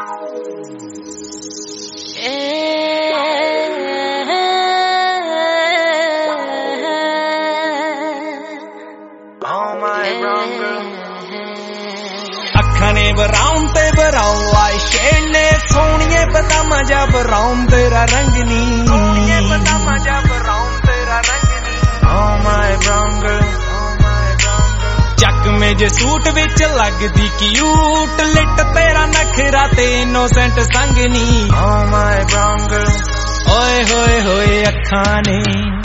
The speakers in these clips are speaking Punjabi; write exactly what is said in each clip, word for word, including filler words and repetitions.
ਅੱਖਾਂ ਨੇ ਬਰਾਉਨ ਤੇ ਬਰਾਉਨ ਆਈ ਸ਼ੇਡ ਨੇ ਸੋਹਣੀਏ ਬਦਾਮਾਂ ਜਾ ਬਰਾਉਨ ਤੇਰਾ ਰੰਗ ਨੀ ਸੋਹਣੀਏ ਬਦਾਮਾਂ ਜਾ ਬਰਾਉਨ ਤੇਰਾ ਰੰਗ ਨੀ Oh my brown girl ਚੱਕਵੇਂ ਜੇ ਸੂਟ ਵਿੱਚ ਲੱਗਦੀ ਕਿਊਟ ਲਿਟ ਤੇਰਾ ਨਖਰਾ ਤੇ ਇਨੋਸੈਂਟ ਸੰਗ ਨੀ Oh my brown girl ਓਏ ਹੋਏ ਹੋਏ ਅੱਖਾਂ ਨੇ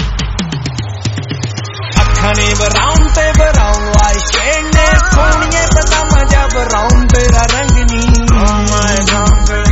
ਅੱਖਾਂ ਨੇ ਬਰਾਉਨ ਤੇ ਬਰਾਉਨ ਆਈ ਸ਼ੇਡ ਨੇ ਸੋਹਣੀਏ ਬਦਾਮਾਂ ਜਾ ਬਰਾਉਨ ਤੇਰਾ ਰੰਗ ਨੀ Oh my brown girl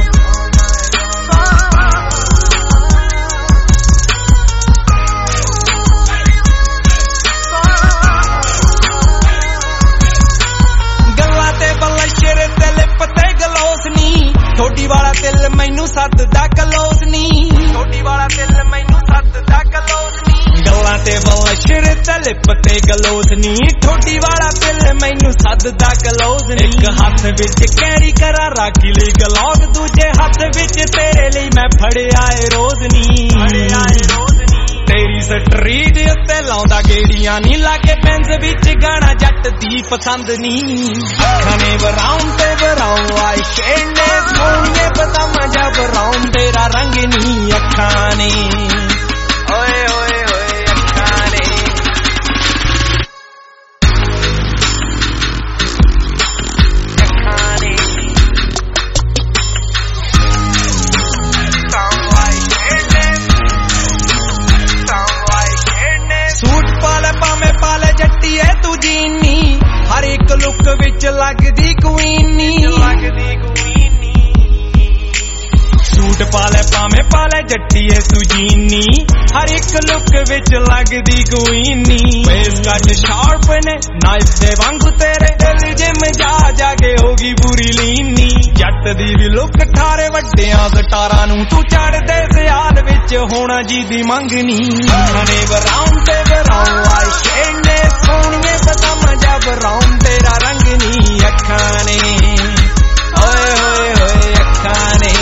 ਗੱਲਾਂ ਤੇ ਬਲਸ਼ਰ ਤੇ ਲਿਪ ਤੇ ਗਲੋਸ ਨੀ ਥੋੜੀ ਵਾਲਾ ਦਿਲ ਮੈਨੂੰ ਸੱਦਦਾ ਕਲੋਸ ਨੀ ਥੋੜੀ ਵਾਲਾ ਦਿਲ ਮੈਨੂੰ ਸੱਦਦਾ ਕਲੋਸ ਨੀ ਗੱਲਾਂ ਤੇ ਬਲਸ਼ਰ ਤੇ ਲਿਪ ਤੇ ਗਲੋਸ ਨੀ ਥੋੜੀ ਵਾਲਾ ਦਿਲ ਮੈਨੂੰ ਸੱਦਦਾ ਕਲੋਸ ਨੀ ਇੱਕ ਹੱਥ ਵਿੱਚ ਕੈਰੀ ਕਰਾਂ ਰਾਖੀ ਲਈ ਗਲੌਕ ਦੂਜੇ ਹੱਥ ਵਿੱਚ ਤੇਰੇ ਲਈ ਮੈਂ ਫੜਿਆ ਏ ਰੋਜ਼ ਨੀ ਫੜਿਆ ਏ ਰੋਜ਼ ਨੀ ਤੇਰੀ ਸਟਰੀਟ ਉੱਤੇ ਲਾਉਂਦਾ ਗੇੜੀਆਂ ਨੀ ਲਾਗੇ ਪੈਂਸ ਵਿੱਚ ਗਾਣਾ ਜੱਟ ਦੀ ਪਸੰਦ ਨੀ ਅੱਖਾਂ ਨੇ ਬਰਾਉਨ ਤੇ ਬਰਾਉਨ ਆਈ ਸ਼ੇਡ ਨੇ ਸੋਹਣੀਏ ਬਦਾਮਾਂ ਜਾ ਬਰਾਉਨ ਤੇਰਾ ਰੰਗ ਨੀ ਅੱਖਾਂ ਨੇ ਓਏ ਓਏ ਓਏ ਅੱਖਾਂ ਨੇ ਅੱਖਾਂ ਨੇ ਸੂਟ ਪਾਲੇ ਭਾਵੇਂ ਪਾਲੇ ਜੱਟੀਏ ਤੂੰ ਜੀਨੀ ਹਰ ਇੱਕ ਲੁੱਕ ਵਿੱਚ ਲੱਗਦੀ ਕੁਈਨ ਨੀ ਲੱਗਦੀ ਕੁਈਨ ਨੀ ਸੂਟ ਪਾਲੇ ਭਾਵੇਂ ਪਾਲੇ ਜੱਟੀਏ ਤੂੰ ਜੀਨੀ ਹਰ ਇੱਕ ਲੁੱਕ ਵਿੱਚ ਲੱਗਦੀ ਕੁਈਨ ਨੀ ਫੇਸ ਕੱਟ ਸ਼ਾਰਪ ਨੇ ਨਾਈਫ ਦੇ ਵਾਂਗੂ ਤੇਰੇ ਦਿਲ ਜਿਮ ਜਾ ਜਾ ਕੇ ਹੋਗੀ ਬੁਰੀ ਲੀਨ ਨੀ ਜੱਟ ਦੀ ਵੀ ਲੁੱਕ ਠਾਰੇ ਵੱਡਿਆਂ ਸਟਾਰਾਂ ਨੂੰ ਤੂੰ ਚੜਦੇ ਸਿਆਲ ਵਿੱਚ ਹੋਣਾ ਜੀ ਦੀ ਮੰਗ ਨੀ ਨੇ ਬਰਾਉਨ ਤੇ ਬਰਾਉਨ ਆਈ ਸ਼ੇਡ ਨੇ ਸੋਹਣੀਏ ਬਦਾਮਾਂ ਜਾ ਬਰਾਉਨ ਤੇਰਾ ਰੰਗ ਨੀ ਅੱਖਾਂ ਨੇ ਓਏ ਹੋਏ ਹੋਏ ਅੱਖਾਂ ਨੇ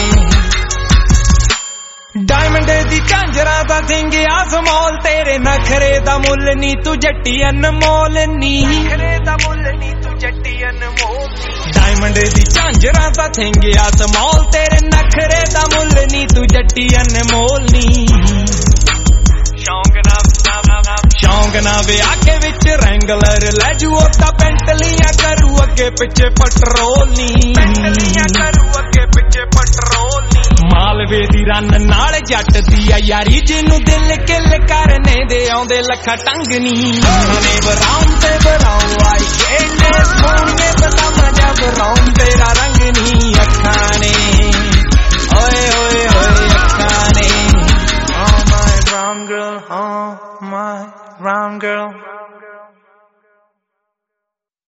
ਡਾਇਮੰਡ ਦੀ ਝਾਂਜਰਾਂ ਦਾ ਸਿੰਗਿਆ ਸਮੋਲ ਤੇਰੇ ਨਖਰੇ ਦਾ ਮੁੱਲ ਨੀ ਤੂੰ ਜੱਟੀ ਅਨਮੋਲ ਨੀ ਨਖਰੇ ਦਾ ਮੁੱਲ ਨੀ ਤੂੰ ਜੱਟੀ ਅਨਮੋਲ ਡਾਇਮੰਡ ਦੀ ਝਾਂਜਰਾਂ ਦਾ ਸਿੰਗਿਆ ਸਮੋਲ ਤੇਰੇ ਨਖਰੇ ਦਾ ਮੁੱਲ ਨੀ ਤੂੰ ਜੱਟੀ ਅਨਮੋਲ ਨੀ ਸ਼ੌਂਕ ਨਾ ਸ਼ੌਂਕ ਨਾ ਵਿਆਹ ਕੇ ਵਿੱਚ ਰੈਂਗਲਰ ਲੈ ਜੂ ਉਹਦਾ ਪੈਂਟਲੀਆਂ ਕਰੂ ਅੱਗੇ ਪਿੱਛੇ ਪੈਟਰੋਲ ਨੀ ਪੈਂਟਲੀਆਂ ਕਰੂ ਅੱਗੇ ਪਿੱਛੇ ਪੈਟਰੋਲ ਨੀ ਮਾਲਵੇ ਦੀ ਰੰਨ ਨਾਲ ਜੱਟ ਦੀ ਆ ਯਾਰੀ ਜਿਹਨੂੰ ਦਿਲ ਕਿਲ ਕਰਨੇ ਦੇ ਆਉਂਦੇ ਲੱਖਾਂ ਟੰਗ ਨੀ ਨੇ ਬਰਾਉਨ ਤੇ ਬਰਾਉਨ ਆਈ ਸ਼ੇਡ ਨੇ ਸੋਹਣੀਏ ਬਦਾਮਾਂ ਜਾ ਬਰਾਉਨ ਤੇਰਾ ਰੰਗ ਨੀ ਅੱਖਾਂ ਨੇ ਓਏ ਓਏ ਓਏ ਅੱਖਾਂ ਨੇ Oh my brown girl, oh my brown girl